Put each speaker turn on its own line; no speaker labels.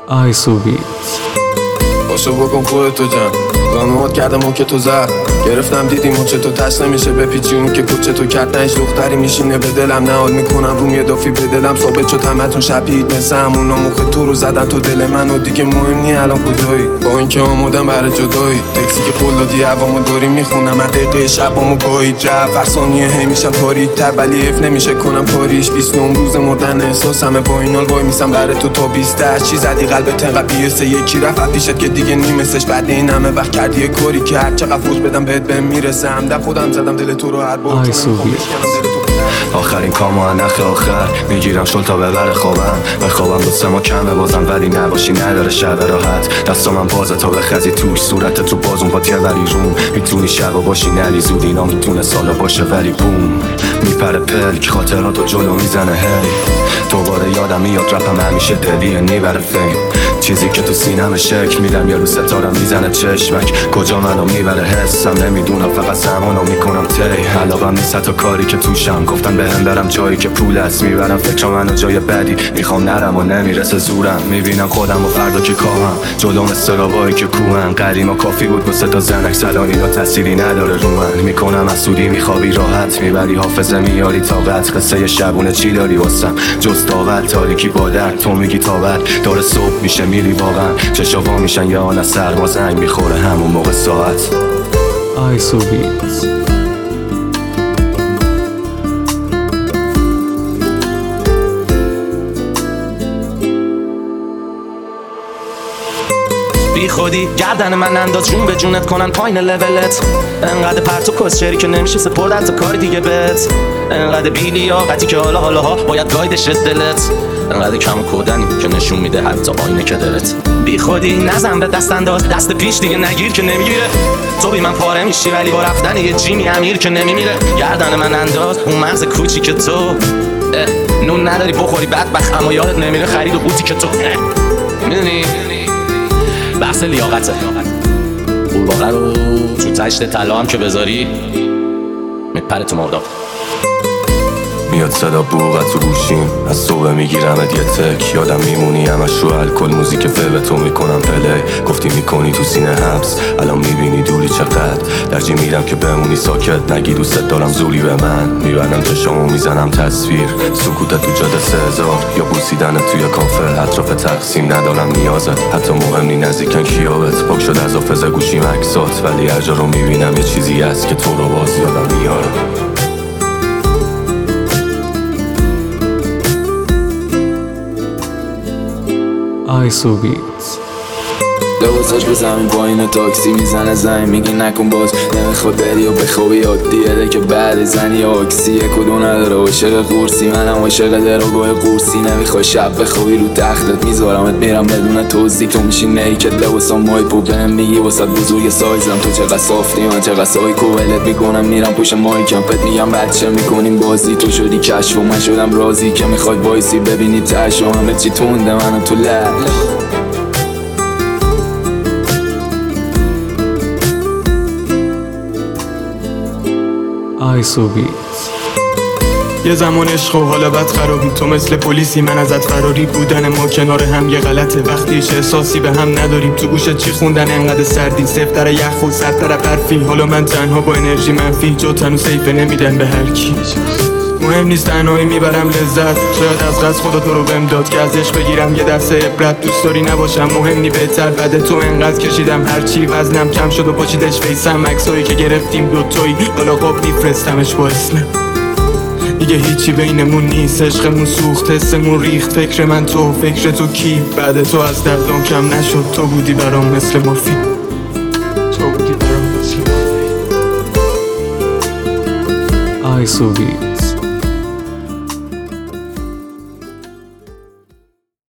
آیسو بیت
باشو بکن خودتو جمع زانوات کردم اون که تو زد گرفتم دیدیم مچه تو تش نمیشه بپیچی اون که کوچه تو کرد نهش دختری میشینه به دلم نهاد میکنم روم یه دافی به دلم ثابت شد همتون شبیهید مثل همونا موخ تو رو زدن تو دل من و دیگه مهم نی الان کجایی با اینکه آمودم برای جدایی تکسی که قول دادی هوامو داری میخونم از دقیقه شبامو گاهید رفت هر ثانیه هی میشم تاریک‌تر ولی حیف نمیشه کنم کاریش 29 روز مردن احساسمه با این حال وای میسم برای تو تا 20 چی زدی قلبت انقدر بیسه یکی رفت پیشت که دیگه نیمسش بعد این همه وقت کردی یه کاری که هر چقدر فوش بدم بهم میرسه همدم خودم زدم دل تو رو هر بار
آخرین کامو نخ آخر میگیرم شل تا ببره خوابم بخوابم دو سه ما کمه بازم ولی نباشی نداره شب راحت دستا من بازه تا بخزی توش صورت تو بازون پاتیه ولی روم میتونی شب باشی نلی زود اینا میتونه سالا باشه ولی بوم میپره پلک خاطراتو جلو میزنه هی دوباره یادم میاد رپم همیشه دلیه نیبره فیم چیزی که تو سینم شک میدم یه رو ستارم میزنه چشمک کجا منو میبره حسم نمیدونم فقط زمانو میکنم تی علاقم نیست حتی کاری که توشم گفتن بهم برم جایی که پول است میبرم فکر منو جای بدی میخوام نرم و نمیرسه زورم میبینم خودم و فردا که کامم جلوم استرابایی که کوهن قدیما کافی بود با 3 تا زنک سلان اینا تأثیری نداره رو من میکنم اسودی میخوابی راحت میبری حافظه میاری طاقت قصه شبونه چی داری واسم جز داور تاریکی با درد تو میگی تاور داره صبح میشه میری واقعا چشا وا میشن یا آن سرما زنگ میخوره همون موقع ساعت
آیسو بیت
بی خودی گردن من انداز جون به جونت کنن پایین لولت انقدر پرت و کسچری که نمیشه سپرد تا کار دیگه بت انقدر بیلیاقتی که حالا باید گایدش دلت انقدر کم کودنی که نشون میده حتی آینه که دلت بی خودی نزن به دست انداز دست پیش دیگه نگیر که نمیگیره تو بی من پاره میشی ولی با رفتن یه جیمی امیر که نمیمیره گردن من انداز اون مغز کوچی که تو نون نداری بخوری بدبخت اما یادت نمیره خرید و قوطی که تو میدونی بحث لیاقته قورباغه رو تو تشت طلا هم که بذاری میپره تو مرداب
میاد صدا بوغت تو گوشیم از صبح میگیرمت یه تک یادم میمونی همش رو الکل موزیک فیب تو میکنم پلی گفتی میکنی تو سینه حبس الان میبینی دوری چقدر درجی میرم که بمونی ساکت نگی دوست دارم زوری به من میبرم چشامو میزنم تصویر سکوتت تو جاده 3000 یا بوسیدنت توی کافه اطراف تقسیم ندارم نیازت حتی مهم نی نزدیکن کیابت پاک شد از حافظ گوشیم عکسات ولی هر جا رو میبینم یه چیزی هست که تو رو باز یادم میاره
آیسو بیت
لباساش به زمین پایین تاکسی میزنه زمین میگی نکن باز نمیخواد بری و بخوابی عادیه که بعد زنی آکسی یک کدوم نداره عاشق قورسی منم عاشق دراگاه قورسی نمیخوای شب بخوابی رو تختت میذارمت میرم بدون توضیح تو میشی نیکت لباسام مایپو بهم میگی واسه بزرگ سایزم تو چقدر صافتی من چقدر سایکو ولت میکنم میرم پشت مایکم پت میگم بچه میکنیم بازی تو شدی کشف و من شدم رازی که میخوای وایسی ببینی تش و همه چی تونده منو تو لب
آیسو بیت
یه زمان عشق و حالا بد خرابی تو مثل پلیسی من ازت فراری بودن ما کنار هم یه غلطه وقتی هیچ احساسی به هم نداریم تو گوشت چی خوندن انقدر سردی سفتر یخ و سرتر برفی حالا من تنها با انرژی منفی جو تنو سیفه نمیدن به هر کی مهم نیست تنهایی میبرم لذت شاید از قصد خدا تو رو بهم داد که ازش بگیرم یه درس عبرت دوست داری نباشم مهم نی بهتر بده تو انقدر کشیدم هرچی وزنم کم شد و پاشیدش فیسم عکسایی که گرفتیم دوتایی حالا خب میفرستمش با اسمم دیگه هیچی بینمون نیست عشقمون سوخت حسمون ریخت فکر من تو فکر تو کی بعد تو از دردم کم نشد تو بودی برام مثل مافی
آیسو بیت